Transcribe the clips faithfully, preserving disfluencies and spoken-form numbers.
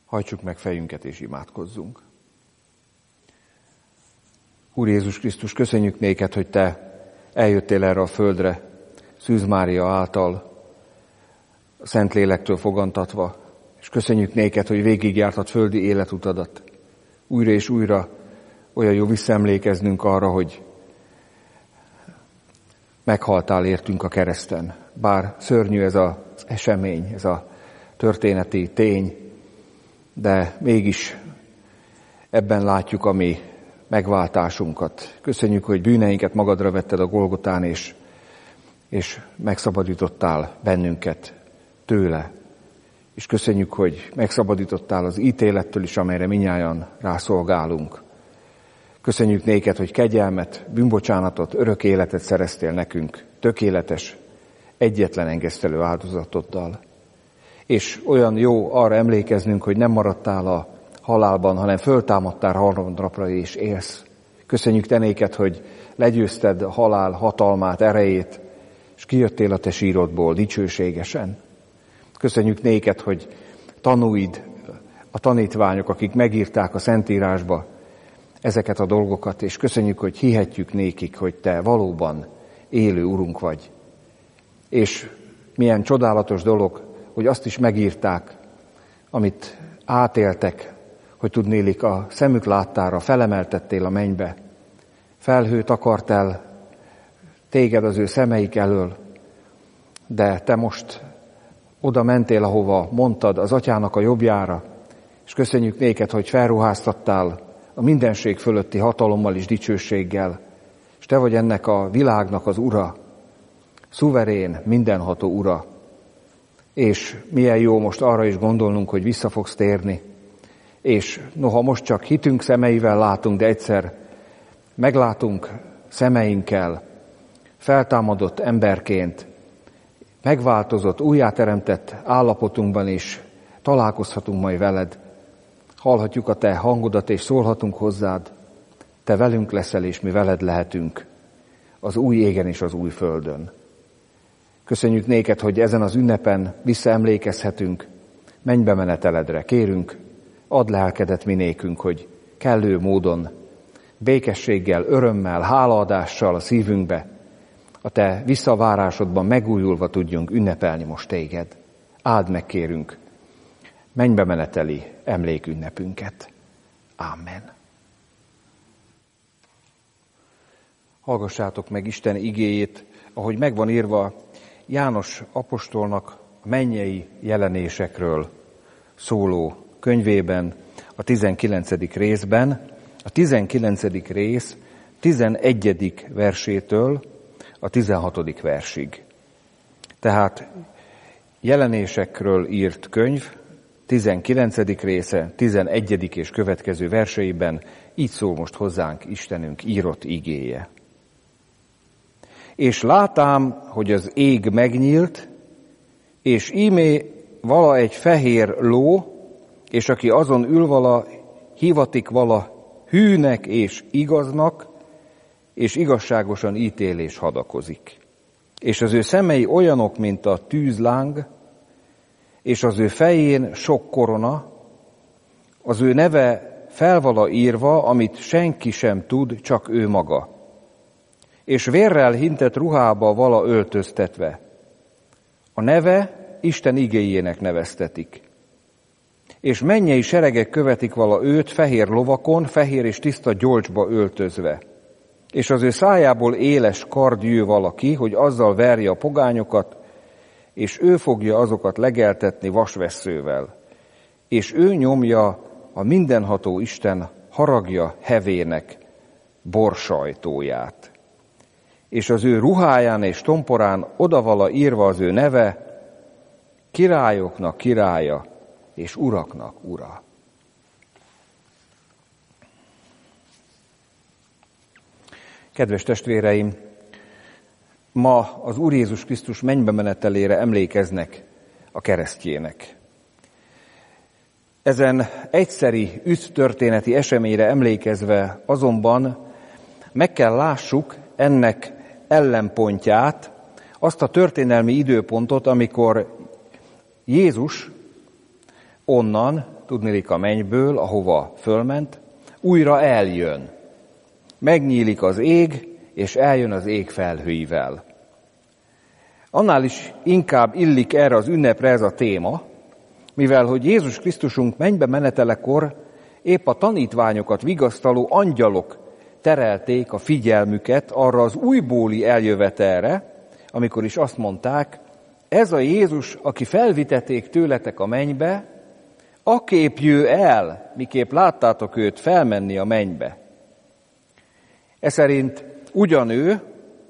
Hajtsuk meg fejünket és imádkozzunk. Úr Jézus Krisztus, köszönjük néked, hogy Te eljöttél erre a földre, Szűz Mária által, a Szentlélektől fogantatva, és köszönjük néked, hogy végigjártad földi életutadat. Újra és újra olyan jó visszaemlékeznünk arra, hogy meghaltál értünk a kereszten. Bár szörnyű ez az esemény, ez a történeti tény, de mégis ebben látjuk a mi megváltásunkat. Köszönjük, hogy bűneinket magadra vetted a Golgotán, és, és megszabadítottál bennünket tőle. És köszönjük, hogy megszabadítottál az ítélettől is, amelyre minnyájan rászolgálunk. Köszönjük néked, hogy kegyelmet, bűnbocsánatot, örök életet szereztél nekünk, tökéletes, egyetlen engesztelő áldozatoddal. És olyan jó arra emlékeznünk, hogy nem maradtál a halálban, hanem föltámadtál harmadnapra és élsz. Köszönjük te néked, hogy legyőzted a halál hatalmát, erejét, és kijöttél a te sírodból dicsőségesen. Köszönjük néked, hogy tanúid, a tanítványok, akik megírták a Szentírásba ezeket a dolgokat, és köszönjük, hogy hihetjük nékik, hogy te valóban élő Urunk vagy. És milyen csodálatos dolog, hogy azt is megírták, amit átéltek, hogy tudnélik a szemük láttára, felemeltettél a mennybe. Felhőt akart el téged az ő szemeik elől, de te most oda mentél, ahova mondtad, az atyának a jobbjára, és köszönjük néked, hogy felruháztattál a mindenség fölötti hatalommal és dicsőséggel, és te vagy ennek a világnak az ura, szuverén, mindenható ura. És milyen jó most arra is gondolnunk, hogy vissza fogsz térni, és noha most csak hitünk szemeivel látunk, de egyszer meglátunk szemeinkkel, feltámadott emberként, megváltozott, újjáteremtett állapotunkban is találkozhatunk majd veled. Hallhatjuk a te hangodat, és szólhatunk hozzád. Te velünk leszel, és mi veled lehetünk az új égen és az új földön. Köszönjük néked, hogy ezen az ünnepen visszaemlékezhetünk mennybe meneteledre. Kérünk, add lelkedet mi nékünk, hogy kellő módon, békességgel, örömmel, hálaadással a szívünkbe, a te visszavárásodban megújulva tudjunk ünnepelni most téged. Áld meg, kérünk, mennybe meneteli emlékünnepünket. Ámen. Hallgassátok meg Isten igéjét, ahogy megvan írva János apostolnak a mennyei jelenésekről szóló könyvében, a tizenkilencedik részben, a tizenkilencedik rész tizenegyedik versétől a tizenhatodik versig. Tehát jelenésekről írt könyv, tizenkilencedik része, tizenegyedik és következő verseiben így szól most hozzánk Istenünk írott igéje. És látám, hogy az ég megnyílt, és ímé vala egy fehér ló, és aki azon ül vala, hivatik vala hűnek és igaznak, és igazságosan ítél és hadakozik. És az ő szemei olyanok, mint a tűzláng, és az ő fején sok korona, az ő neve felvala írva, amit senki sem tud, csak ő maga. És vérrel hintett ruhába vala öltöztetve. A neve Isten igéjének neveztetik. És mennyei seregek követik vala őt fehér lovakon, fehér és tiszta gyolcsba öltözve. És az ő szájából éles kard jő valaki, hogy azzal verje a pogányokat, és ő fogja azokat legeltetni vasvesszővel. És ő nyomja a mindenható Isten haragja hevének borsajtóját. És az ő ruháján és tomporán odavala írva az ő neve, királyoknak királya és uraknak ura. Kedves testvéreim, ma az Úr Jézus Krisztus mennybe menetelére emlékeznek a keresztjének. Ezen egyszeri üdvtörténeti eseményre emlékezve azonban meg kell lássuk ennek ellenpontját, azt a történelmi időpontot, amikor Jézus onnan tudniillik a mennyből, ahova fölment, újra eljön. Megnyílik az ég, és eljön az ég felhőivel. Annál is inkább illik erre az ünnepre ez a téma, mivel hogy Jézus Krisztusunk mennybe menetelekor épp a tanítványokat vigasztaló angyalok terelték a figyelmüket arra az újbóli eljövetelre, amikor is azt mondták, ez a Jézus, aki felviteték tőletek a mennybe, akép jő el, miképp láttátok őt felmenni a mennybe. E szerint ugyanő,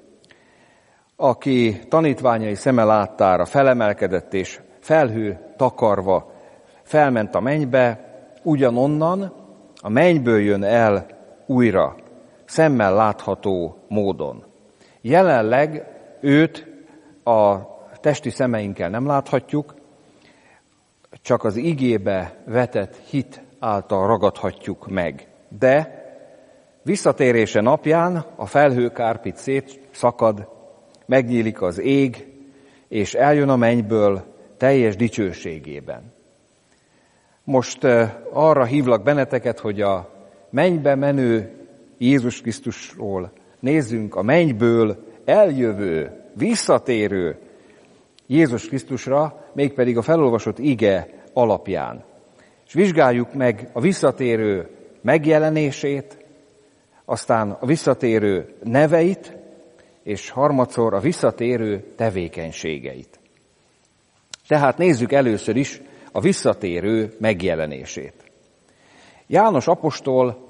aki tanítványai szeme láttára felemelkedett és felhő takarva felment a mennybe, ugyanonnan a mennyből jön el újra, szemmel látható módon. Jelenleg őt a testi szemeinkkel nem láthatjuk, csak az igébe vetett hit által ragadhatjuk meg. De visszatérése napján a felhőkárpit szétszakad, megnyílik az ég, és eljön a mennyből teljes dicsőségében. Most arra hívlak benneteket, hogy a mennybe menő Jézus Krisztusról nézzünk, a mennyből eljövő, visszatérő Jézus Krisztusra, mégpedig a felolvasott ige alapján. És vizsgáljuk meg a visszatérő megjelenését, aztán a visszatérő neveit, és harmadszor a visszatérő tevékenységeit. Tehát nézzük először is a visszatérő megjelenését. János apostol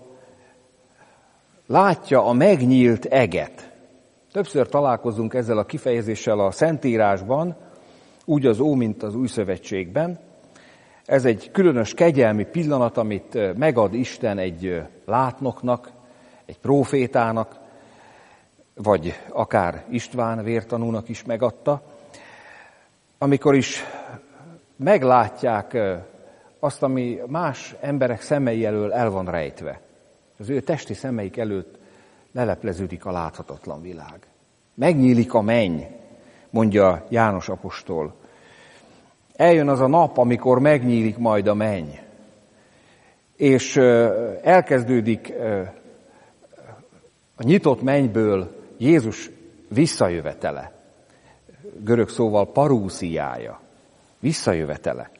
látja a megnyílt eget. Többször találkozunk ezzel a kifejezéssel a Szentírásban, úgy az Ó, mint az Új Szövetségben. Ez egy különös kegyelmi pillanat, amit megad Isten egy látnoknak, egy prófétának, vagy akár István vértanúnak is megadta, amikor is meglátják azt, ami más emberek szemei elől el van rejtve. Az ő testi szemeik előtt lelepleződik a láthatatlan világ. Megnyílik a menny, mondja János apostol. Eljön az a nap, amikor megnyílik majd a menny, és elkezdődik a nyitott mennyből Jézus visszajövetele. Görög szóval parúsziája, visszajövetele.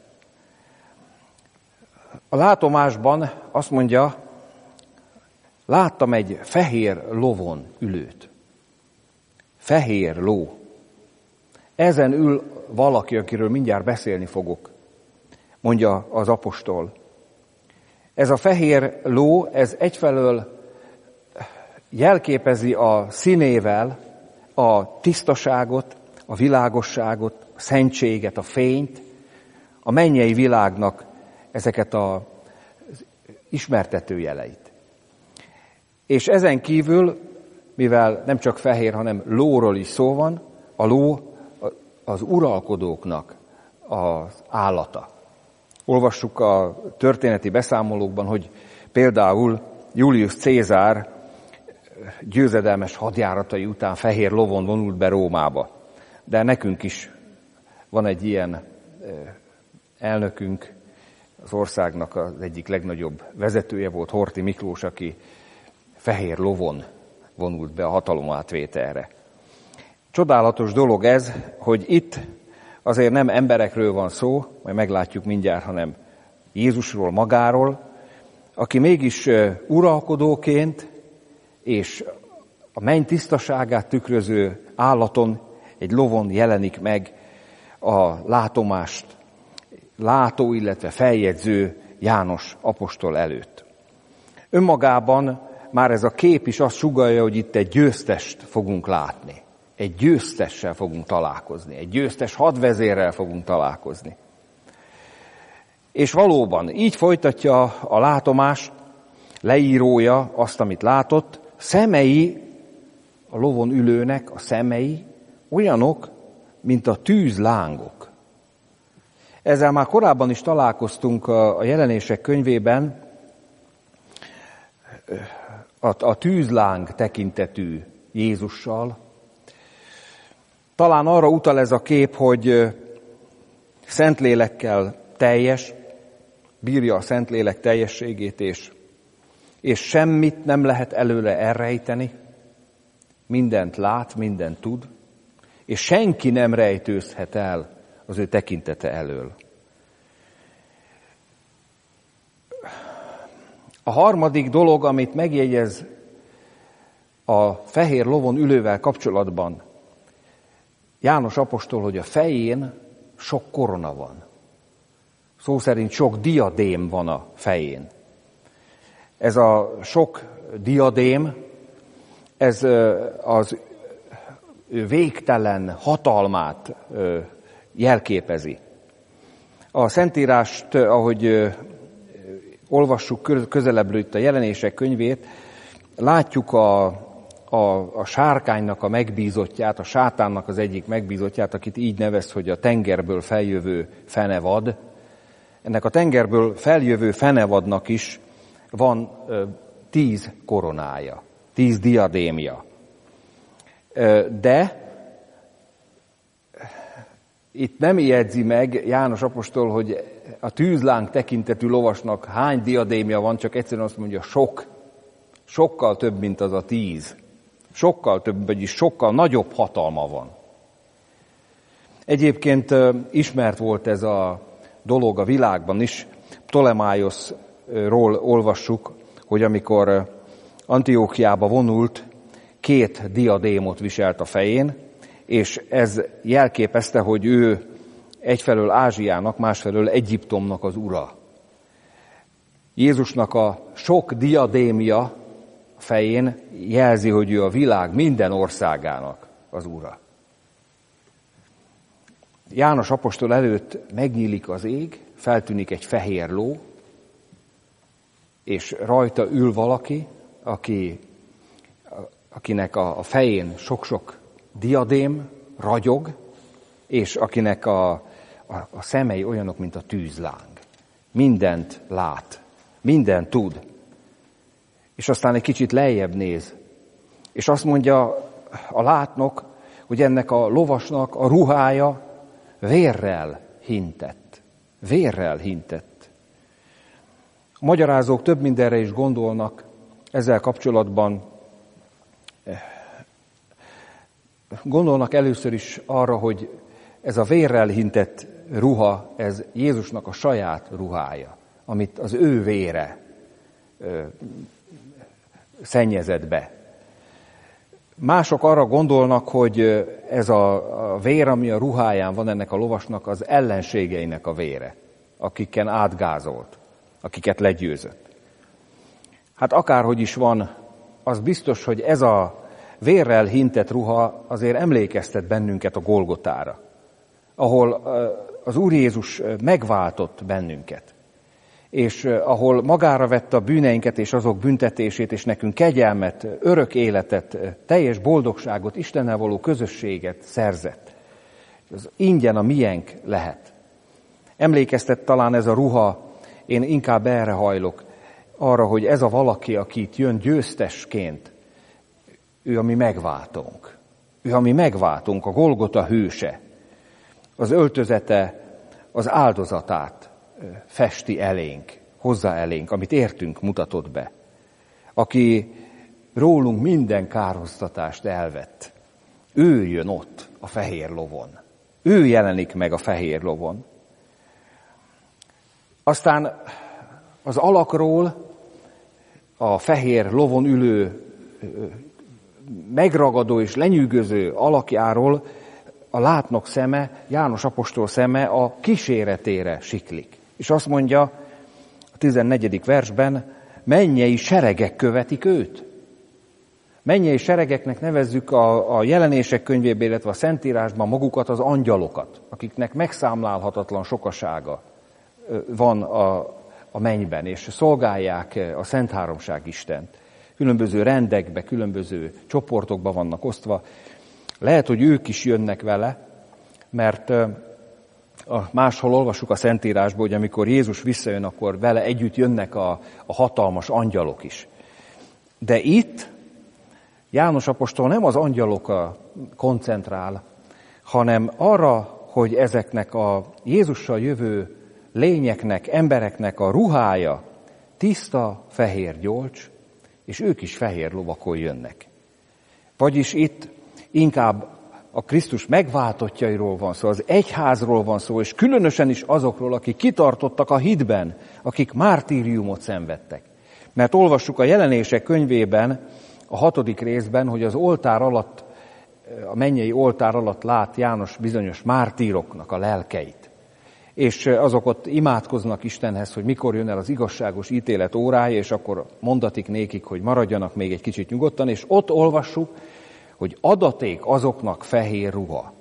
A látomásban azt mondja, láttam egy fehér lovon ülőt. Fehér ló. Ezen ül valaki, akiről mindjárt beszélni fogok, mondja az apostol. Ez a fehér ló, ez egyfelől jelképezi a színével a tisztaságot, a világosságot, a szentséget, a fényt, a mennyei világnak ezeket az ismertető jeleit. És ezen kívül, mivel nem csak fehér, hanem lóról is szó van, a ló az uralkodóknak az állata. Olvassuk a történeti beszámolókban, hogy például Julius Cézár győzedelmes hadjáratai után fehér lovon vonult be Rómába. De nekünk is van egy ilyen elnökünk, az országnak az egyik legnagyobb vezetője volt, Horthy Miklós, aki fehér lovon vonult be a hatalom átvételre. Csodálatos dolog ez, hogy itt azért nem emberekről van szó, majd meglátjuk mindjárt, hanem Jézusról magáról, aki mégis uralkodóként és a menny tisztaságát tükröző állaton, egy lovon jelenik meg a látomást látó, illetve feljegyző János apostol előtt. Önmagában már ez a kép is azt sugallja, hogy itt egy győztest fogunk látni. Egy győztessel fogunk találkozni, egy győztes hadvezérrel fogunk találkozni. És valóban így folytatja a látomást, leírója azt, amit látott, szemei, a lovon ülőnek a szemei olyanok, mint a tűzlángok. Ezzel már korábban is találkoztunk a Jelenések könyvében, a, a tűzláng tekintetű Jézussal. Talán arra utal ez a kép, hogy Szentlélekkel teljes, bírja a Szentlélek teljességét, és, és semmit nem lehet előle elrejteni, mindent lát, mindent tud, és senki nem rejtőzhet el az ő tekintete elől. A harmadik dolog, amit megjegyez a fehér lovon ülővel kapcsolatban János apostol, hogy a fején sok korona van. Szó szerint sok diadém van a fején. Ez a sok diadém, ez az végtelen hatalmát jelképezi. A Szentírást, ahogy olvassuk közelebbről itt a Jelenések könyvét, látjuk a, a, a sárkánynak a megbízottját, a sátánnak az egyik megbízottját, akit így nevez, hogy a tengerből feljövő fenevad. Ennek a tengerből feljövő fenevadnak is van ö, tíz koronája, tíz diadémja. Ö, de itt nem jegyzi meg János apostol, hogy a tűzláng tekintetű lovasnak hány diadémja van, csak egyszerűen azt mondja, sok, sokkal több, mint az a tíz. Sokkal több, vagyis sokkal nagyobb hatalma van. Egyébként ismert volt ez a dolog a világban is. Ptolemáioszról olvassuk, hogy amikor Antiókiába vonult, két diadémot viselt a fején, és ez jelképezte, hogy ő egyfelől Ázsiának, másfelől Egyiptomnak az ura. Jézusnak a sok diadémja fején jelzi, hogy ő a világ minden országának az ura. János apostol előtt megnyílik az ég, feltűnik egy fehér ló, és rajta ül valaki, aki, akinek a fején sok-sok diadém ragyog, és akinek a, a, a szemei olyanok, mint a tűzláng. Mindent lát, mindent tud. És aztán egy kicsit lejjebb néz, és azt mondja a látnok, hogy ennek a lovasnak a ruhája vérrel hintett. Vérrel hintett. A magyarázók több mindenre is gondolnak ezzel kapcsolatban. Gondolnak először is arra, hogy ez a vérrel hintett ruha, ez Jézusnak a saját ruhája, amit az ő vére ö, szennyezett be. Mások arra gondolnak, hogy ez a, a vér, ami a ruháján van ennek a lovasnak, az ellenségeinek a vére, akiken átgázolt, akiket legyőzött. Hát akárhogy is van, az biztos, hogy ez a vérrel hintett ruha azért emlékeztet bennünket a Golgotára, ahol az Úr Jézus megváltott bennünket, és ahol magára vette a bűneinket és azok büntetését, és nekünk kegyelmet, örök életet, teljes boldogságot, Istennel való közösséget szerzett. Az ingyen a miénk lehet. Emlékeztet talán ez a ruha, én inkább erre hajlok, arra, hogy ez a valaki, aki itt jön győztesként, ő a mi megváltónk. Ő a mi megváltónk, a Golgota hőse. Az öltözete az áldozatát festi elénk, hozzá elénk, amit értünk, mutatott be. Aki rólunk minden kárhoztatást elvett. Ő jön ott a fehér lovon. Ő jelenik meg a fehér lovon. Aztán az alakról, a fehér lovon ülő, megragadó és lenyűgöző alakjáról a látnok szeme, János apostol szeme a kíséretére siklik. És azt mondja a tizennegyedik versben, mennyei seregek követik őt. Mennyei seregeknek nevezzük a, a Jelenések könyvében, illetve a Szentírásban magukat az angyalokat, akiknek megszámlálhatatlan sokasága van a, a mennyben, és szolgálják a Szent Háromság Istent. Különböző rendekbe, különböző csoportokba vannak osztva. Lehet, hogy ők is jönnek vele, mert máshol olvassuk a Szentírásból, hogy amikor Jézus visszajön, akkor vele együtt jönnek a, a hatalmas angyalok is. De itt János apostol nem az angyalokra koncentrál, hanem arra, hogy ezeknek a Jézussal jövő lényeknek, embereknek a ruhája tiszta, fehér gyolcs, és ők is fehér lovakon jönnek. Vagyis itt inkább a Krisztus megváltottjairól van szó, az egyházról van szó, és különösen is azokról, akik kitartottak a hitben, akik mártíriumot szenvedtek. Mert olvassuk a Jelenések könyvében, a hatodik részben, hogy az oltár alatt, a mennyei oltár alatt lát János bizonyos mártíroknak a lelkeit. És azok ott imádkoznak Istenhez, hogy mikor jön el az igazságos ítélet órája, és akkor mondatik nékik, hogy maradjanak még egy kicsit nyugodtan, és ott olvassuk, hogy adaték azoknak fehér ruha.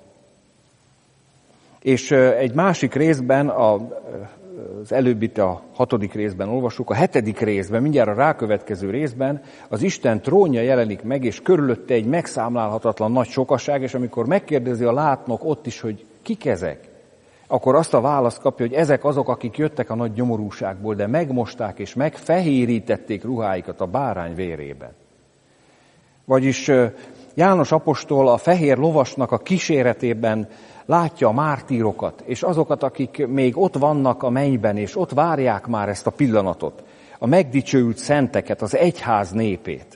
És egy másik részben, az előbbit a hatodik részben olvassuk, a hetedik részben, mindjárt a rákövetkező részben az Isten trónja jelenik meg, és körülötte egy megszámlálhatatlan nagy sokaság, és amikor megkérdezi a látnok ott is, hogy kik ezek, akkor azt a választ kapja, hogy ezek azok, akik jöttek a nagy nyomorúságból, de megmosták és megfehérítették ruháikat a bárány vérében. Vagyis János apostol a fehér lovasnak a kíséretében látja a mártírokat, és azokat, akik még ott vannak a mennyben, és ott várják már ezt a pillanatot, a megdicsőült szenteket, az egyház népét.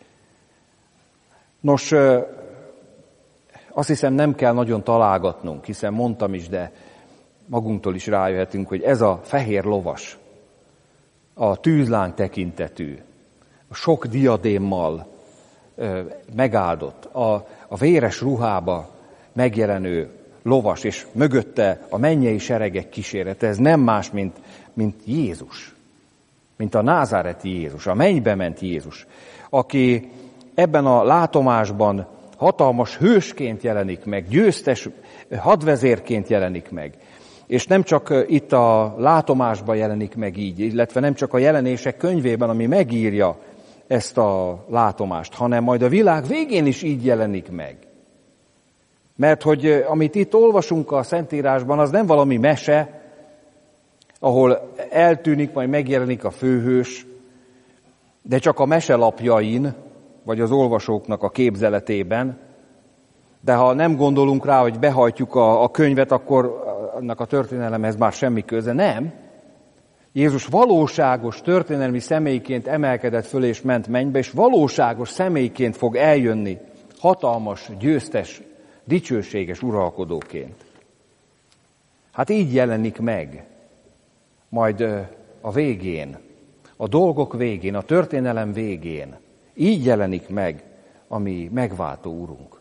Nos, azt hiszem nem kell nagyon találgatnunk, hiszen mondtam is, de magunktól is rájöhetünk, hogy ez a fehér lovas, a tűzláng tekintetű, a sok diadémmal megáldott, a, a véres ruhába megjelenő lovas, és mögötte a mennyei seregek kísérete, ez nem más, mint, mint Jézus, mint a názáreti Jézus, a mennybe ment Jézus, aki ebben a látomásban hatalmas hősként jelenik meg, győztes hadvezérként jelenik meg. És nem csak itt a látomásban jelenik meg így, illetve nem csak a Jelenések könyvében, ami megírja ezt a látomást, hanem majd a világ végén is így jelenik meg. Mert hogy amit itt olvasunk a Szentírásban, az nem valami mese, ahol eltűnik, majd megjelenik a főhős, de csak a meselapjain, vagy az olvasóknak a képzeletében, de ha nem gondolunk rá, hogy behajtjuk a, a könyvet, akkor annak a történelemhez már semmi köze. Nem. Jézus valóságos történelmi személyként emelkedett föl és ment mennybe, és valóságos személyként fog eljönni, hatalmas, győztes, dicsőséges uralkodóként. Hát így jelenik meg majd a végén, a dolgok végén, a történelem végén. Így jelenik meg a mi megváltó Urunk.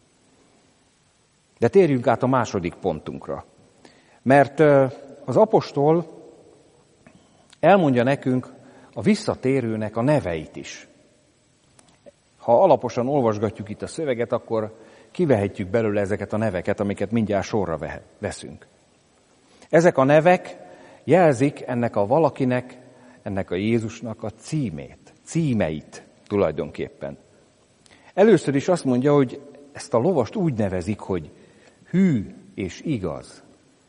De térjünk át a második pontunkra. Mert az apostol elmondja nekünk a visszatérőnek a neveit is. Ha alaposan olvasgatjuk itt a szöveget, akkor kivehetjük belőle ezeket a neveket, amiket mindjárt sorra veszünk. Ezek a nevek jelzik ennek a valakinek, ennek a Jézusnak a címét, címeit tulajdonképpen. Először is azt mondja, hogy ezt a lovast úgy nevezik, hogy hű és igaz.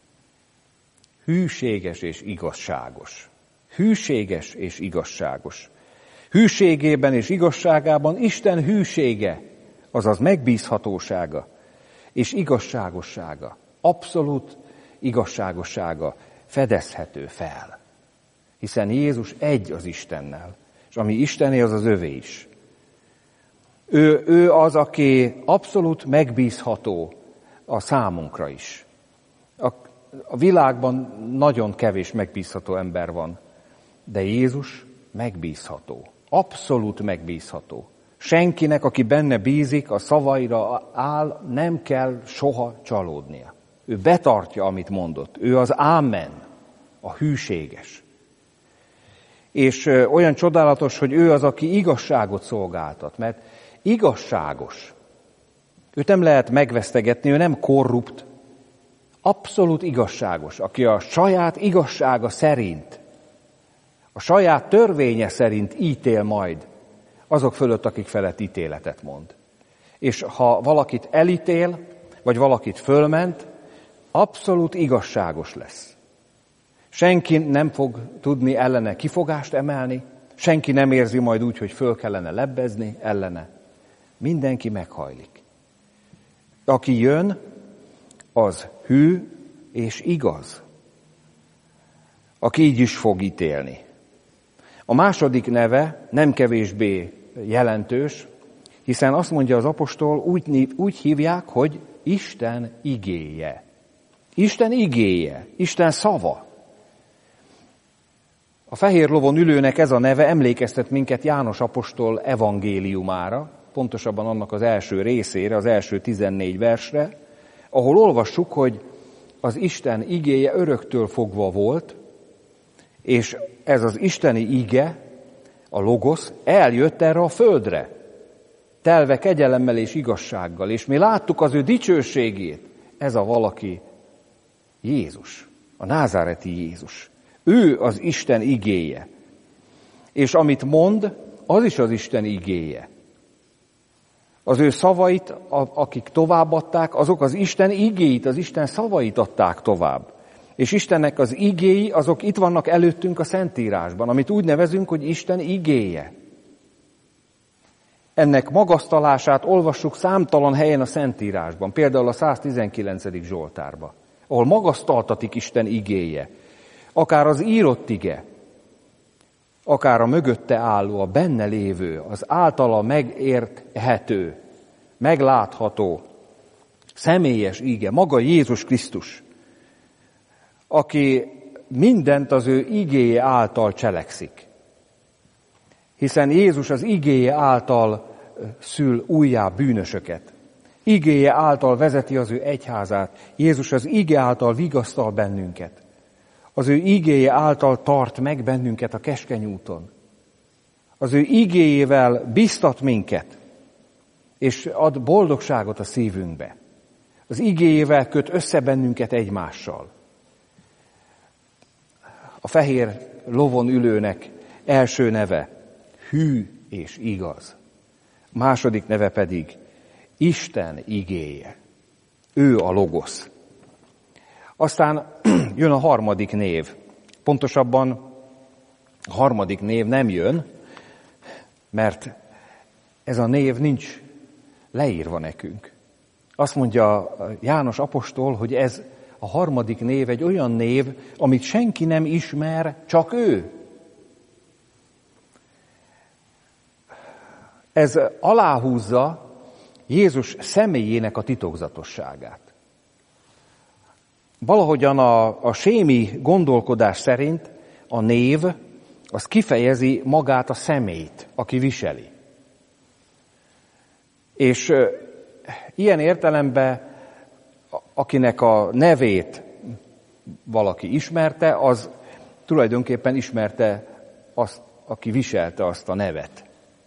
Hűséges és igazságos. Hűséges és igazságos. Hűségében és igazságában Isten hűsége, azaz megbízhatósága és igazságossága, abszolút igazságossága fedezhető fel. Hiszen Jézus egy az Istennel, és ami Istené, az az övé is. Ő, ő az, aki abszolút megbízható a számunkra is. A, a világban nagyon kevés megbízható ember van, de Jézus megbízható, abszolút megbízható. Senkinek, aki benne bízik, a szavaira áll, nem kell soha csalódnia. Ő betartja, amit mondott. Ő az ámen, a hűséges. És olyan csodálatos, hogy ő az, aki igazságot szolgáltat, mert igazságos. Őt nem lehet megvesztegetni, ő nem korrupt, abszolút igazságos, aki a saját igazsága szerint, a saját törvénye szerint ítél majd azok fölött, akik felett ítéletet mond. És ha valakit elítél, vagy valakit fölment, abszolút igazságos lesz. Senki nem fog tudni ellene kifogást emelni, senki nem érzi majd úgy, hogy föl kellene lebbezni ellene. Mindenki meghajlik. Aki jön, az hű és igaz. aki így is fog ítélni. A második neve nem kevésbé jelentős, hiszen azt mondja az apostol, úgy, úgy hívják, hogy Isten igéje. Isten igéje, Isten szava. A fehér lovon ülőnek ez a neve emlékeztet minket János apostol evangéliumára, pontosabban annak az első részére, az első tizennégy versre, ahol olvassuk, hogy az Isten igéje öröktől fogva volt, és ez az isteni ige, a logosz, eljött erre a földre, telve kegyelemmel és igazsággal, és mi láttuk az ő dicsőségét. Ez a valaki Jézus, a názáreti Jézus. Ő az Isten igéje. És amit mond, az is az Isten igéje. Az ő szavait, akik továbbadták, azok az Isten igéit, az Isten szavait adták tovább. És Istennek az igéi, azok itt vannak előttünk a Szentírásban, amit úgy nevezünk, hogy Isten igéje. Ennek magasztalását olvassuk számtalan helyen a Szentírásban, például a száztizenkilencedik Zsoltárban, ahol magasztaltatik Isten igéje. Akár az írott ige, akár a mögötte álló, a benne lévő, az általa megérthető, meglátható, személyes ige, maga Jézus Krisztus, aki mindent az ő igéje által cselekszik. Hiszen Jézus az igéje által szül újjá bűnösöket. Igéje által vezeti az ő egyházát. Jézus az ige által vigasztal bennünket. Az ő igéje által tart meg bennünket a keskeny úton. Az ő igéjével biztat minket, és ad boldogságot a szívünkbe. Az igéjével köt össze bennünket egymással. A fehér lovon ülőnek első neve hű és igaz. A második neve pedig Isten igéje. Ő a logosz. Aztán jön a harmadik név. Pontosabban a harmadik név nem jön, mert ez a név nincs leírva nekünk. Azt mondja János apostol, hogy ez a harmadik név egy olyan név, amit senki nem ismer, csak ő. Ez aláhúzza Jézus személyének a titokzatosságát. Valahogyan a, a sémi gondolkodás szerint a név az kifejezi magát a személyt, aki viseli. És e, ilyen értelemben, akinek a nevét valaki ismerte, az tulajdonképpen ismerte azt, aki viselte azt a nevet.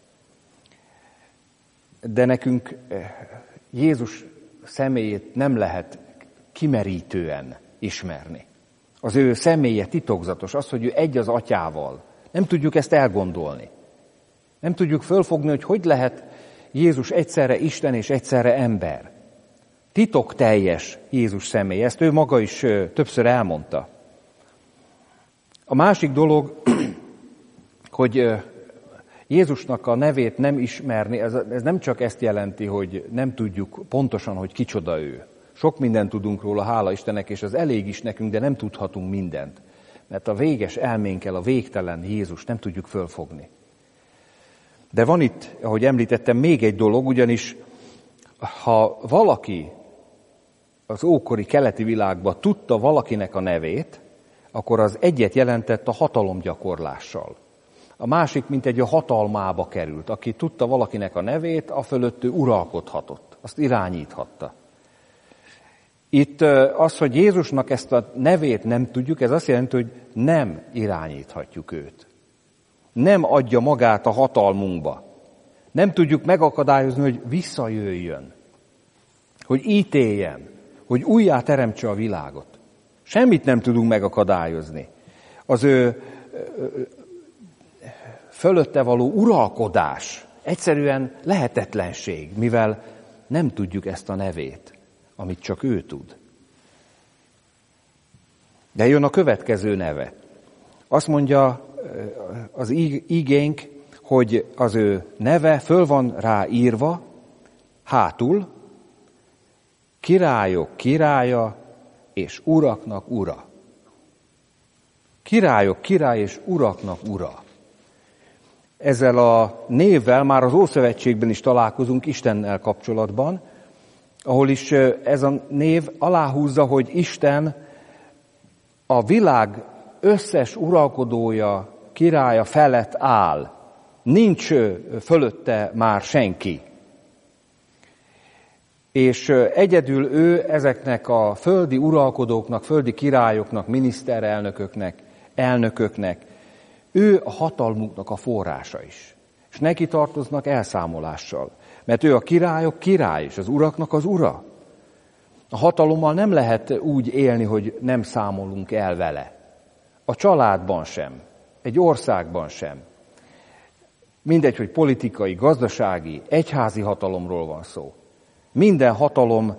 De nekünk Jézus személyét nem lehet kimerítően ismerni. Az ő személye titokzatos, az, hogy ő egy az atyával. Nem tudjuk ezt elgondolni. Nem tudjuk fölfogni, hogy hogy lehet Jézus egyszerre Isten és egyszerre ember. Titok teljes Jézus személy, ezt ő maga is többször elmondta. A másik dolog, hogy Jézusnak a nevét nem ismerni, ez, ez nem csak ezt jelenti, hogy nem tudjuk pontosan, hogy kicsoda ő. Sok mindent tudunk róla, hála Istennek, és az elég is nekünk, de nem tudhatunk mindent. Mert a véges elménkkel a végtelen Jézus nem tudjuk fölfogni. De van itt, ahogy említettem, még egy dolog, ugyanis ha valaki az ókori keleti világban tudta valakinek a nevét, akkor az egyet jelentett a hatalomgyakorlással. A másik, mint egy a hatalmába került. Aki tudta valakinek a nevét, a fölött ő uralkodhatott, azt irányíthatta. Itt az, hogy Jézusnak ezt a nevét nem tudjuk, ez azt jelenti, hogy nem irányíthatjuk őt. Nem adja magát a hatalmunkba. Nem tudjuk megakadályozni, hogy visszajöjjön, hogy ítéljen, hogy újjá teremtse a világot. Semmit nem tudunk megakadályozni. Az ő fölötte való uralkodás egyszerűen lehetetlenség, mivel nem tudjuk ezt a nevét, amit csak ő tud. De jön a következő neve. Azt mondja az igénk, hogy az ő neve föl van rá írva, hátul, királyok királya és uraknak ura. Királyok király és uraknak ura. Ezzel a névvel már az Ószövetségben is találkozunk Istennel kapcsolatban, ahol is ez a név aláhúzza, hogy Isten a világ összes uralkodója, királya felett áll. Nincs fölötte már senki. És egyedül ő ezeknek a földi uralkodóknak, földi királyoknak, miniszterelnököknek, elnököknek, ő a hatalmuknak a forrása is. És neki tartoznak elszámolással. Mert ő a királyok király, és az uraknak az ura. A hatalommal nem lehet úgy élni, hogy nem számolunk el vele. A családban sem, egy országban sem. Mindegy, hogy politikai, gazdasági, egyházi hatalomról van szó. Minden hatalom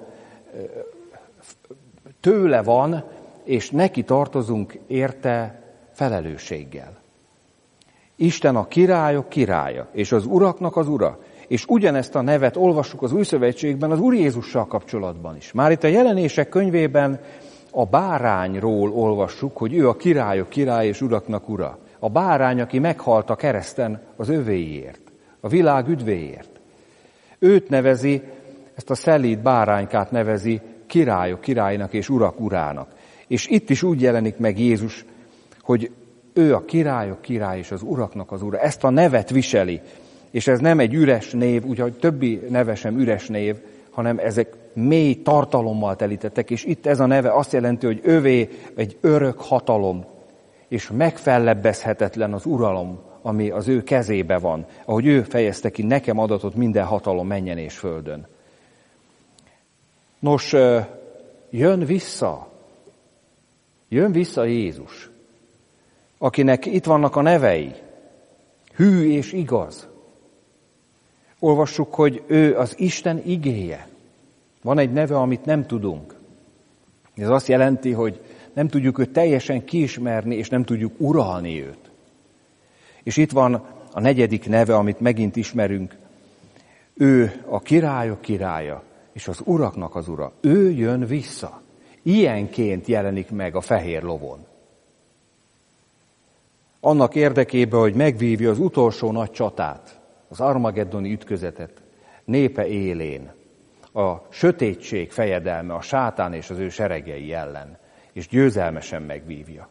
tőle van, és neki tartozunk érte felelősséggel. Isten a királyok királya, és az uraknak az ura. És ugyanezt a nevet olvassuk az Új Szövetségben az Úr Jézussal kapcsolatban is. Már itt a Jelenések könyvében a bárányról olvassuk, hogy ő a királyok király és uraknak ura. A bárány, aki meghalt a kereszten az övéiért, a világ üdvéért. Őt nevezi, ezt a szelíd báránykát nevezi királyok királynak és urak urának. És itt is úgy jelenik meg Jézus, hogy ő a királyok király és az uraknak az ura. Ezt a nevet viseli, és ez nem egy üres név, úgyhogy többi neve sem üres név, hanem ezek mély tartalommal telítettek, és itt ez a neve azt jelenti, hogy övé egy örök hatalom, és megfellebbezhetetlen az uralom, ami az ő kezébe van, ahogy ő fejezte ki, nekem adatot minden hatalom mennyen és földön. Nos, jön vissza, jön vissza Jézus, akinek itt vannak a nevei, hű és igaz. Olvassuk, hogy ő az Isten igéje. Van egy neve, amit nem tudunk. Ez azt jelenti, hogy nem tudjuk őt teljesen kiismerni, és nem tudjuk uralni őt. És itt van a negyedik neve, amit megint ismerünk. Ő a királyok királya, és az uraknak az ura. Ő jön vissza. Ilyenként jelenik meg a fehér lovon. Annak érdekében, hogy megvívja az utolsó nagy csatát, az armageddoni ütközetet, népe élén, a sötétség fejedelme, a sátán és az ő seregei ellen, és győzelmesen megvívja.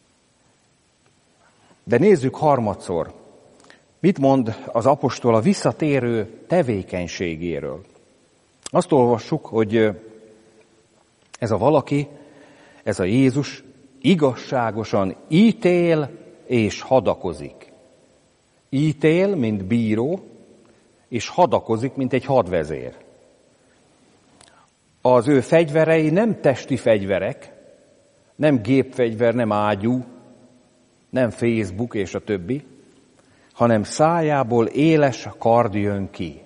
De nézzük harmadszor, mit mond az apostol a visszatérő tevékenységéről. Azt olvassuk, hogy ez a valaki, ez a Jézus igazságosan ítél és hadakozik. Ítél, mint bíró, és hadakozik, mint egy hadvezér. Az ő fegyverei nem testi fegyverek, nem gépfegyver, nem ágyú, nem Facebook és a többi, hanem szájából éles kard jön ki.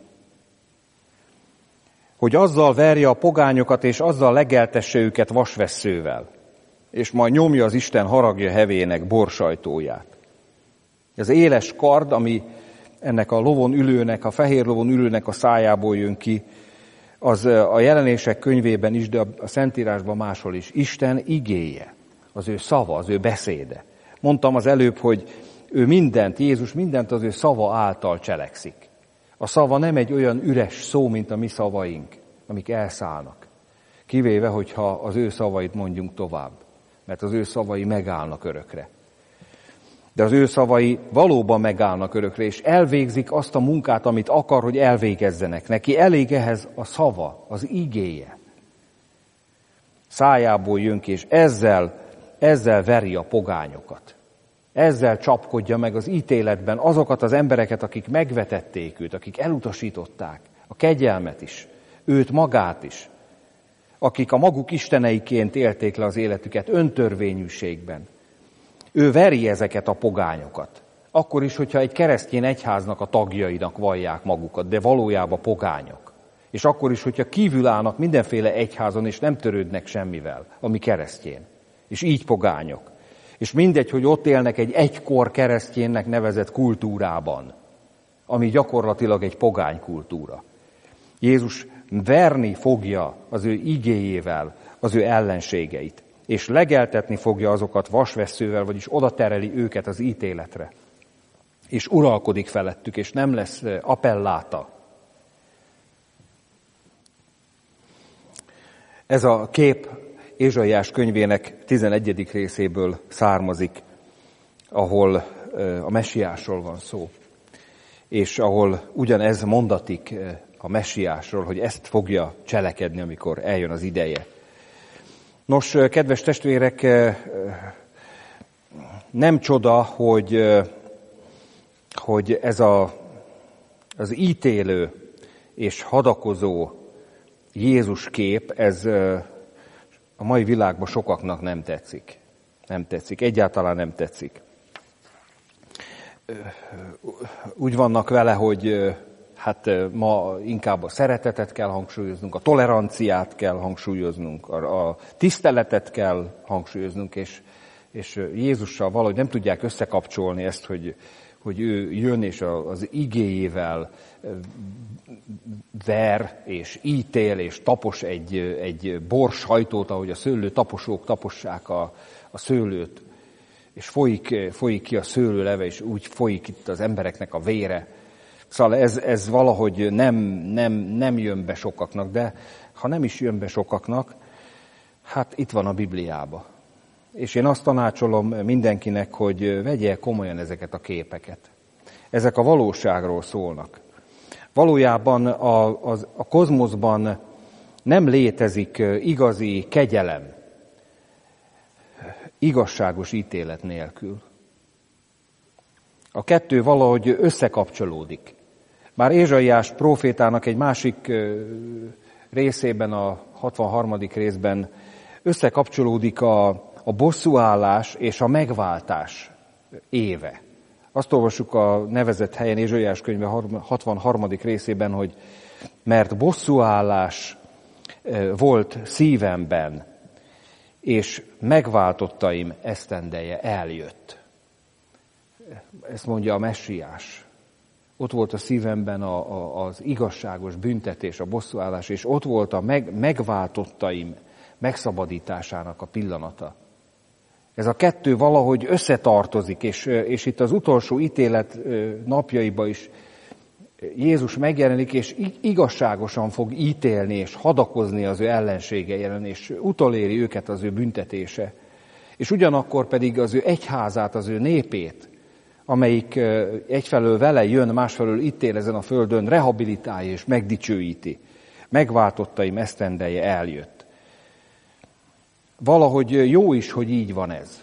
Hogy azzal verje a pogányokat, és azzal legeltesse őket vasvesszővel, és majd nyomja az Isten haragja hevének borsajtóját. Ez éles kard, ami ennek a lovon ülőnek, a fehér lovon ülőnek a szájából jön ki, az a Jelenések könyvében is, de a Szentírásban máshol is. Isten igéje, az ő szava, az ő beszéde. Mondtam az előbb, hogy ő mindent, Jézus mindent az ő szava által cselekszik. A szava nem egy olyan üres szó, mint a mi szavaink, amik elszállnak. Kivéve, hogyha az ő szavait mondjunk tovább, mert az ő szavai megállnak örökre. De az ő szavai valóban megállnak örökre, és elvégzik azt a munkát, amit akar, hogy elvégezzenek. Neki elég ehhez a szava, az igéje. Szájából jön ki, és ezzel, ezzel veri a pogányokat. Ezzel csapkodja meg az ítéletben azokat az embereket, akik megvetették őt, akik elutasították a kegyelmet is, őt magát is, akik a maguk isteneiként élték le az életüket öntörvényűségben. Ő veri ezeket a pogányokat. Akkor is, hogyha egy keresztény egyháznak a tagjainak vallják magukat, de valójában pogányok. És akkor is, hogyha kívül állnak mindenféle egyházon, és nem törődnek semmivel, ami keresztény. És így pogányok. És mindegy, hogy ott élnek egy egykor kereszténynek nevezett kultúrában, ami gyakorlatilag egy pogány kultúra. Jézus verni fogja az ő igéjével az ő ellenségeit. és legeltetni fogja azokat vasvesszővel, vagyis oda tereli őket az ítéletre. És uralkodik felettük, és nem lesz appelláta. Ez a kép Ézsaiás könyvének tizenegyedik részéből származik, ahol a messiásról van szó, és ahol ugyanez mondatik a messiásról, hogy ezt fogja cselekedni, amikor eljön az ideje. Nos, kedves testvérek, nem csoda, hogy, hogy ez a, az ítélő és hadakozó Jézus kép, ez a mai világban sokaknak nem tetszik. Nem tetszik, egyáltalán nem tetszik. Úgy vannak vele, hogy hát ma inkább a szeretetet kell hangsúlyoznunk, a toleranciát kell hangsúlyoznunk, a, a tiszteletet kell hangsúlyoznunk, és, és Jézussal valahogy nem tudják összekapcsolni ezt, hogy, hogy ő jön és az igéjével ver és ítél és tapos egy, egy borshajtót, ahogy a szőlő taposók tapossák a, a szőlőt, és folyik, folyik ki a szőlőleve, és úgy folyik itt az embereknek a vére. Szóval ez, ez valahogy nem, nem, nem jön be sokaknak, de ha nem is jön be sokaknak, hát itt van a Bibliába. És én azt tanácsolom mindenkinek, hogy vegye komolyan ezeket a képeket. Ezek a valóságról szólnak. Valójában a, a, a kozmoszban nem létezik igazi kegyelem, igazságos ítélet nélkül. A kettő valahogy összekapcsolódik. Bár Ézsaiás prófétának egy másik részében, a hatvanharmadik részben összekapcsolódik a, a bosszúállás és a megváltás éve. Azt olvassuk a nevezett helyen Ézsaiás könyve hatvanharmadik részében, hogy mert bosszúállás volt szívemben, és megváltottaim esztendeje eljött. Ezt mondja a messiás. Ott volt a szívemben a, a, az igazságos büntetés, a bosszúállás, és ott volt a meg, megváltottaim megszabadításának a pillanata. Ez a kettő valahogy összetartozik, és, és itt az utolsó ítélet napjaiban is Jézus megjelenik, és igazságosan fog ítélni, és hadakozni az ő ellenségei ellen, és utoléri őket az ő büntetése. És ugyanakkor pedig az ő egyházát, az ő népét, amelyik egyfelől vele jön, másfelől ítél ezen a földön, rehabilitálja és megdicsőíti. Megváltottaim esztendeje eljött. Valahogy jó is, hogy így van ez.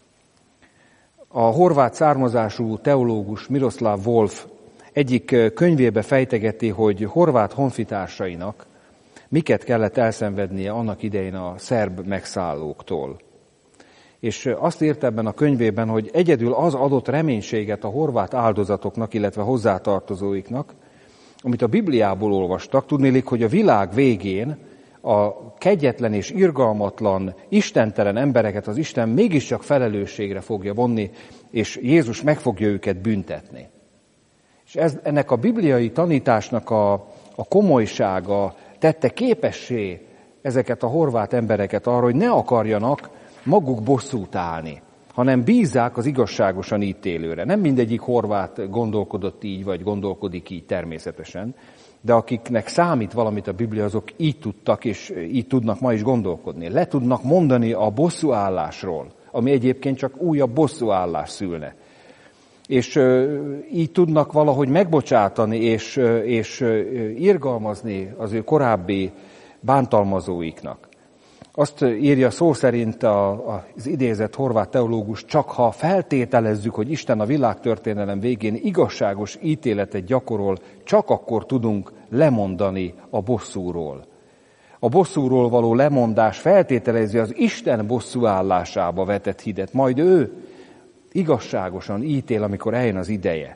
A horvát származású teológus Miroslav Volf egyik könyvébe fejtegeti, hogy horvát honfitársainak miket kellett elszenvednie annak idején a szerb megszállóktól. És azt írt ebben a könyvében, hogy egyedül az adott reménységet a horvát áldozatoknak, illetve hozzátartozóiknak, amit a Bibliából olvastak, tudnélik, hogy a világ végén a kegyetlen és irgalmatlan, istentelen embereket az Isten mégiscsak felelősségre fogja vonni, és Jézus meg fogja őket büntetni. És ez, ennek a bibliai tanításnak a, a komolysága tette képessé ezeket a horvát embereket arra, hogy ne akarjanak maguk bosszút állni, hanem bízzák az igazságosan ítélőre. Nem mindegyik horvát gondolkodott így, vagy gondolkodik így természetesen, de akiknek számít valamit a Biblia, azok így tudtak, és így tudnak ma is gondolkodni. Le tudnak mondani a bosszúállásról, ami egyébként csak újabb bosszúállás szülne. És így tudnak valahogy megbocsátani, és, és irgalmazni az ő korábbi bántalmazóiknak. Azt írja szó szerint a, az idézett horvát teológus, csak ha feltételezzük, hogy Isten a világtörténelem végén igazságos ítéletet gyakorol, csak akkor tudunk lemondani a bosszúról. A bosszúról való lemondás feltételezi az Isten bosszúállásába vetett hitet, majd ő igazságosan ítél, amikor eljön az ideje.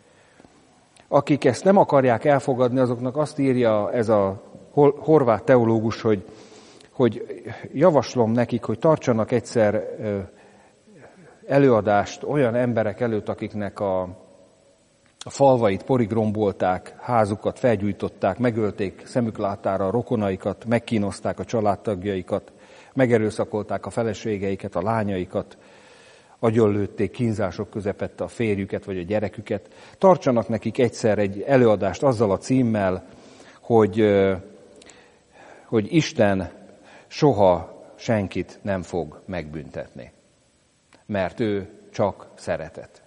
Akik ezt nem akarják elfogadni, azoknak azt írja ez a horvát teológus, hogy hogy javaslom nekik, hogy tartsanak egyszer előadást olyan emberek előtt, akiknek a, a falvait porigrombolták, házukat felgyújtották, megölték szemük látára a rokonaikat, megkínozták a családtagjaikat, Megerőszakolták a feleségeiket, a lányaikat, agyonlőtték kínzások közepette a férjüket vagy a gyereküket. Tartsanak nekik egyszer egy előadást azzal a címmel, hogy, hogy Isten soha senkit nem fog megbüntetni, mert ő csak szeretet.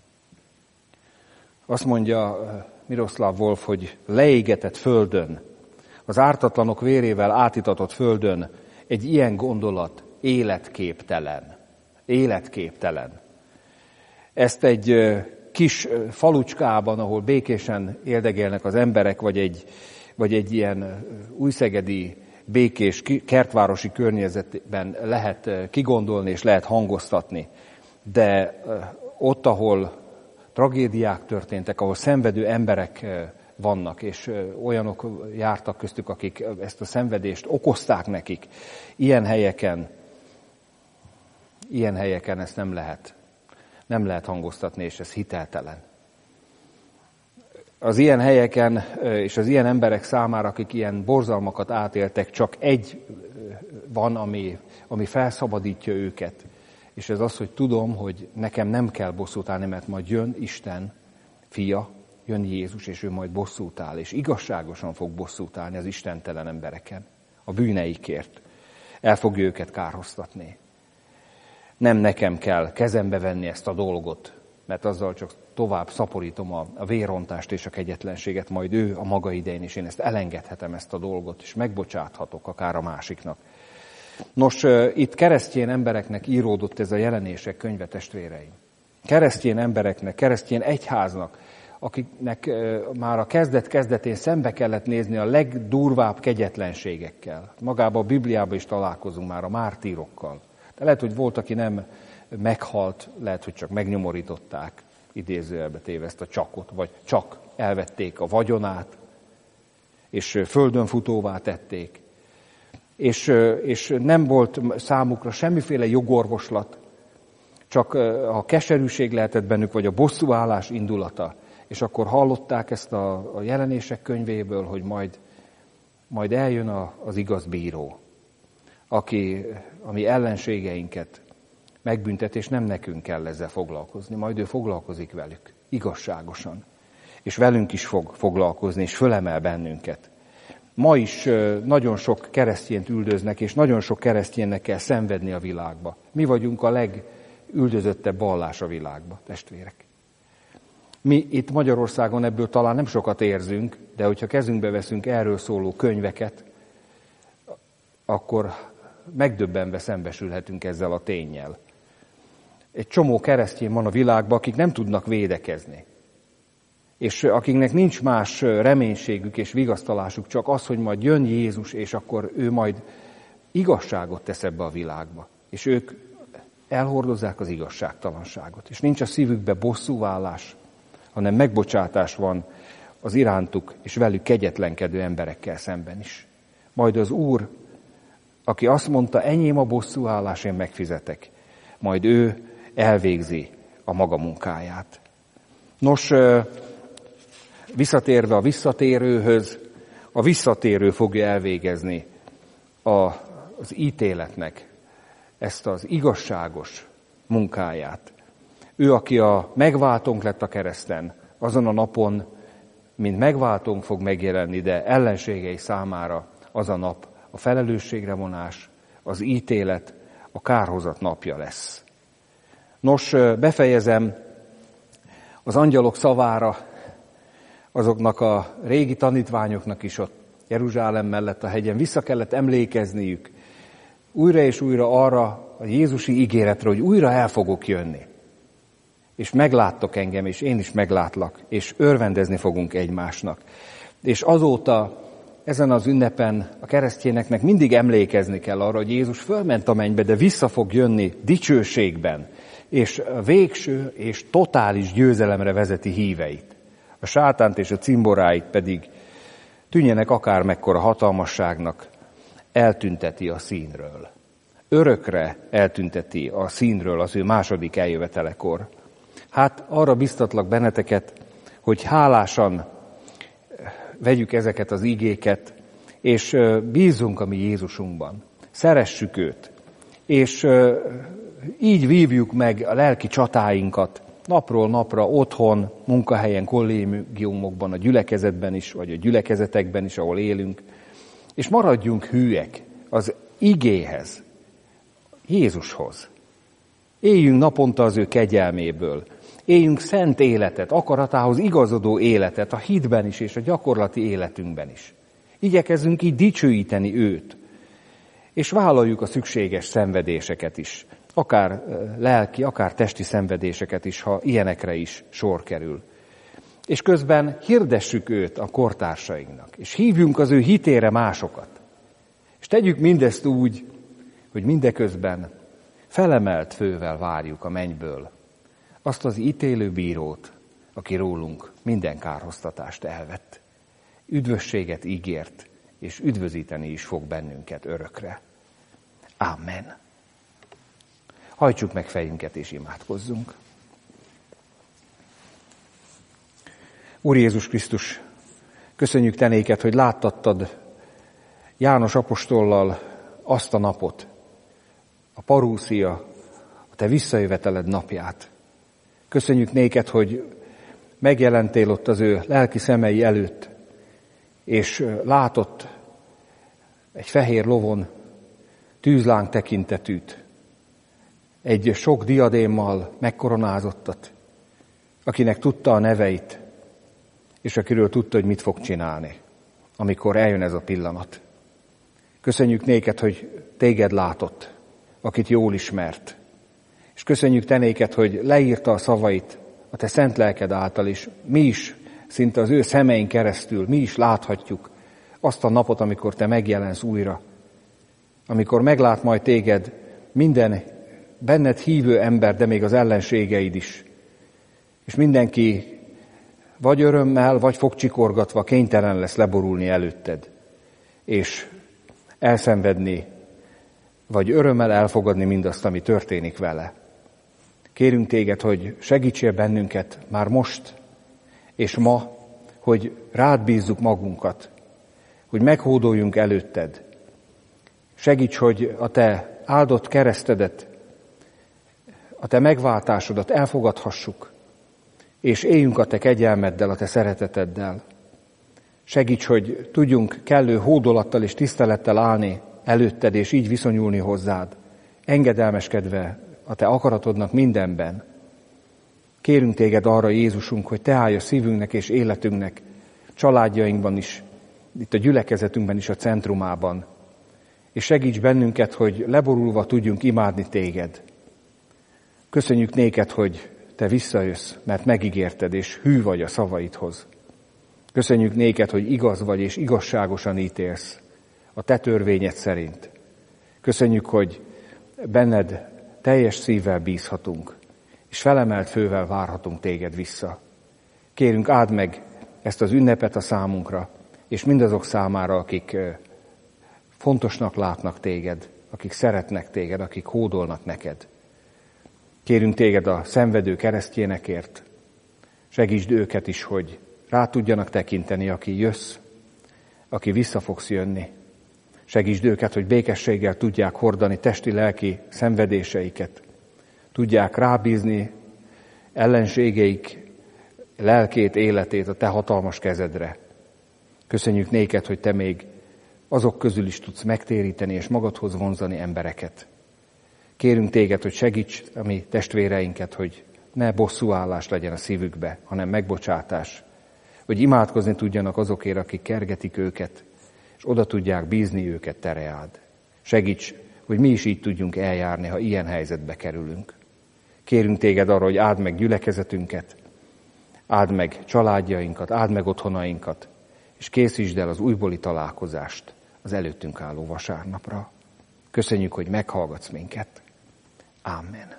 Azt mondja Miroslav Wolf, hogy leégetett földön, az ártatlanok vérével átitatott földön egy ilyen gondolat életképtelen. Életképtelen. Ezt egy kis falucskában, ahol békésen éldegélnek az emberek, vagy egy, vagy egy ilyen újszegedi, békés, kertvárosi környezetben lehet kigondolni és lehet hangoztatni. De ott, ahol tragédiák történtek, ahol szenvedő emberek vannak, és olyanok jártak köztük, akik ezt a szenvedést okozták nekik, ilyen helyeken, ilyen helyeken ezt nem lehet, nem lehet hangoztatni, és ez hiteltelen. Az ilyen helyeken, és az ilyen emberek számára, akik ilyen borzalmakat átéltek, csak egy van, ami, ami felszabadítja őket. És ez az, hogy tudom, hogy nekem nem kell bosszút állni, mert majd jön Isten fia, jön Jézus, és ő majd bosszút áll, és igazságosan fog bosszút állni az istentelen embereken, a bűneikért. El fogja őket kárhoztatni. Nem nekem kell kezembe venni ezt a dolgot, mert azzal csak tovább szaporítom a, a vérontást és a kegyetlenséget, majd ő a maga idején, és én ezt elengedhetem, ezt a dolgot, és megbocsáthatok akár a másiknak. Nos, itt keresztény embereknek íródott ez a Jelenések könyve, testvéreim. Keresztény embereknek, keresztény egyháznak, akiknek már a kezdet-kezdetén szembe kellett nézni a legdurvább kegyetlenségekkel. Magában a Bibliában is találkozunk már a mártírokkal. De lehet, hogy volt, aki nem meghalt, lehet, hogy csak megnyomorították, idézőjelbe téve ezt a csakot, vagy csak elvették a vagyonát, és földön futóvá tették. És, és nem volt számukra semmiféle jogorvoslat, csak a keserűség lehetett bennük, vagy a bosszúállás indulata. És akkor hallották ezt a, a Jelenések könyvéből, hogy majd, majd eljön a, az igaz bíró, aki a mi ellenségeinket megbüntet, és nem nekünk kell ezzel foglalkozni, majd ő foglalkozik velük, igazságosan. És velünk is fog foglalkozni, és fölemel bennünket. Ma is nagyon sok keresztjént üldöznek, és nagyon sok keresztjénnek kell szenvedni a világba. Mi vagyunk a legüldözöttebb vallás a világba, testvérek. Mi itt Magyarországon ebből talán nem sokat érzünk, de hogyha kezünkbe veszünk erről szóló könyveket, akkor megdöbbenve szembesülhetünk ezzel a ténnyel. Egy csomó keresztény van a világban, akik nem tudnak védekezni. És akiknek nincs más reménységük és vigasztalásuk, csak az, hogy majd jön Jézus, és akkor ő majd igazságot tesz ebbe a világba. És ők elhordozzák az igazságtalanságot. És nincs a szívükbe bosszúvállás, hanem megbocsátás van az irántuk és velük kegyetlenkedő emberekkel szemben is. Majd az Úr, aki azt mondta, enyém a bosszúállás, én megfizetek, majd ő elvégzi a maga munkáját. Nos, visszatérve a visszatérőhöz, a visszatérő fogja elvégezni a, az ítéletnek ezt az igazságos munkáját. Ő, aki a megváltónk lett a kereszten, azon a napon, mint megváltónk fog megjelenni, de ellenségei számára az a nap a felelősségre vonás, az ítélet, a kárhozat napja lesz. Nos, befejezem az angyalok szavára, azoknak a régi tanítványoknak is ott Jeruzsálem mellett a hegyen vissza kellett emlékezniük újra és újra arra a Jézusi ígéretre, hogy újra el fogok jönni. És megláttok engem, és én is meglátlak, és örvendezni fogunk egymásnak. És azóta ezen az ünnepen a keresztényeknek mindig emlékezni kell arra, hogy Jézus fölment a mennybe, de vissza fog jönni dicsőségben, és végső és totális győzelemre vezeti híveit. A sátánt és a cimboráit pedig tűnjenek akármekkora hatalmasságnak, eltünteti a színről. Örökre eltünteti a színről az ő második eljövetelekor. Hát arra biztatlak benneteket, hogy hálásan vegyük ezeket az igéket, és bízzunk a mi Jézusunkban. szeressük őt, és így vívjuk meg a lelki csatáinkat napról napra, otthon, munkahelyen, kollégiumokban, a gyülekezetben is, vagy a gyülekezetekben is, ahol élünk, és maradjunk hűek az igéhez, Jézushoz. Éljünk naponta az ő kegyelméből. Éljünk szent életet, akaratához igazodó életet a hitben is és a gyakorlati életünkben is. Igyekezzünk így dicsőíteni őt, és vállaljuk a szükséges szenvedéseket is, akár lelki, akár testi szenvedéseket is, ha ilyenekre is sor kerül. És közben hirdessük őt a kortársainknak, és hívjunk az ő hitére másokat. És tegyük mindezt úgy, hogy mindeközben felemelt fővel várjuk a mennyből azt az ítélő bírót, aki rólunk minden kárhoztatást elvett. Üdvösséget ígért, és üdvözíteni is fog bennünket örökre. Amen. Hajtsuk meg fejünket és imádkozzunk. Úr Jézus Krisztus, köszönjük te néked, hogy láttattad János apostollal azt a napot, a parúszia, a te visszajöveteled napját. Köszönjük néked, hogy megjelentél ott az ő lelki szemei előtt, és látott egy fehér lovon tűzláng tekintetűt, egy sok diadémmal megkoronázottat, akinek tudta a neveit, és akiről tudta, hogy mit fog csinálni, amikor eljön ez a pillanat. Köszönjük néked, hogy téged látott, akit jól ismert, és köszönjük te néked, hogy leírta a szavait a te szent lelked által, és mi is, szinte az ő szemeink keresztül, mi is láthatjuk azt a napot, amikor te megjelensz újra, amikor meglát majd téged minden benned hívő ember, de még az ellenségeid is, és mindenki vagy örömmel, vagy fogcsikorgatva kénytelen lesz leborulni előtted, és elszenvedni, vagy örömmel elfogadni mindazt, ami történik vele. Kérünk téged, hogy segítsél bennünket már most és ma, hogy rád bízzuk magunkat, hogy meghódoljunk előtted. Segíts, hogy a te áldott keresztedet, a te megváltásodat elfogadhassuk, és éljünk a te kegyelmeddel, a te szereteteddel. Segíts, hogy tudjunk kellő hódolattal és tisztelettel állni előtted, és így viszonyulni hozzád, engedelmeskedve a te akaratodnak mindenben. Kérünk téged arra, Jézusunk, hogy te állj a szívünknek és életünknek, családjainkban is, itt a gyülekezetünkben is a centrumában, és segíts bennünket, hogy leborulva tudjunk imádni téged. Köszönjük néked, hogy te visszajössz, mert megígérted, és hű vagy a szavaidhoz. Köszönjük néked, hogy igaz vagy, és igazságosan ítélsz a te törvényed szerint. Köszönjük, hogy benned teljes szívvel bízhatunk, és felemelt fővel várhatunk téged vissza. Kérünk, áld meg ezt az ünnepet a számunkra, és mindazok számára, akik fontosnak látnak téged, akik szeretnek téged, akik hódolnak neked. Kérünk téged a szenvedő keresztjénekért, segítsd őket is, hogy rá tudjanak tekinteni, aki jössz, aki vissza fogsz jönni. Segítsd őket, hogy békességgel tudják hordani testi-lelki szenvedéseiket, tudják rábízni ellenségeik lelkét, életét a te hatalmas kezedre. Köszönjük néked, hogy te még azok közül is tudsz megtéríteni és magadhoz vonzani embereket. Kérünk téged, hogy segíts a mi testvéreinket, hogy ne bosszúállás legyen a szívükbe, hanem megbocsátás, hogy imádkozni tudjanak azokért, akik kergetik őket, és oda tudják bízni őket te reád. Segíts, hogy mi is így tudjunk eljárni, ha ilyen helyzetbe kerülünk. Kérünk téged arra, hogy áld meg gyülekezetünket, áld meg családjainkat, áld meg otthonainkat, és készítsd el az újbóli találkozást az előttünk álló vasárnapra. Köszönjük, hogy meghallgatsz minket. Ámen.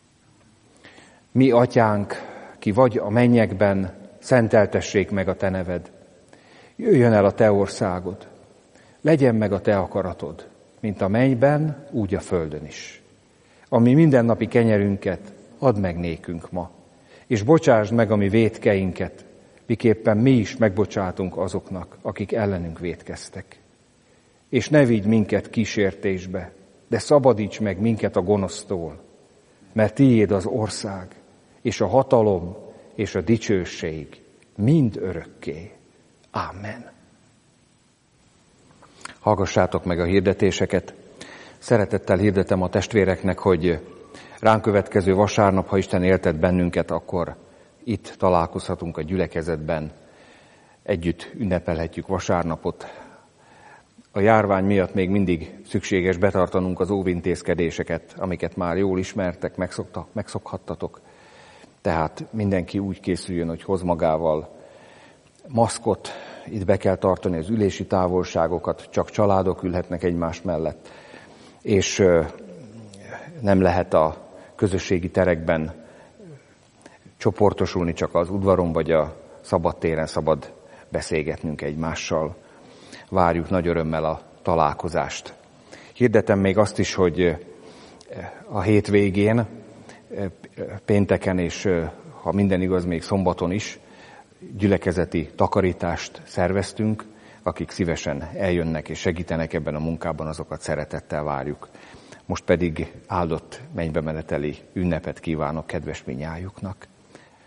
Mi atyánk, ki vagy a mennyekben, szenteltessék meg a te neved. Jöjjön el a te országod. Legyen meg a te akaratod, mint a mennyben, úgy a földön is. Ami mindennapi kenyerünket add meg nékünk ma, és bocsásd meg a mi vétkeinket, miképpen mi is megbocsátunk azoknak, akik ellenünk vétkeztek. és ne vigy minket kísértésbe, de szabadíts meg minket a gonosztól, mert tiéd az ország, és a hatalom, és a dicsőség mind örökké. Amen. Hallgassátok meg a hirdetéseket. Szeretettel hirdetem a testvéreknek, hogy ránk következő vasárnap, ha Isten éltet bennünket, akkor itt találkozhatunk a gyülekezetben, együtt ünnepelhetjük vasárnapot. A járvány miatt még mindig szükséges betartanunk az óvintézkedéseket, amiket már jól ismertek, megszoktak, megszokhattatok. Tehát mindenki úgy készüljön, hogy hoz magával maszkot, itt be kell tartani az ülési távolságokat, csak családok ülhetnek egymás mellett, és nem lehet a közösségi terekben csoportosulni, csak az udvaron vagy a szabadtéren szabad beszélgetnünk egymással. Várjuk nagy örömmel a találkozást. Hirdetem még azt is, hogy a hétvégén, pénteken és ha minden igaz, még szombaton is gyülekezeti takarítást szerveztünk. Akik szívesen eljönnek és segítenek ebben a munkában, azokat szeretettel várjuk. Most pedig áldott mennybe meneteli ünnepet kívánok kedves minnyájuknak.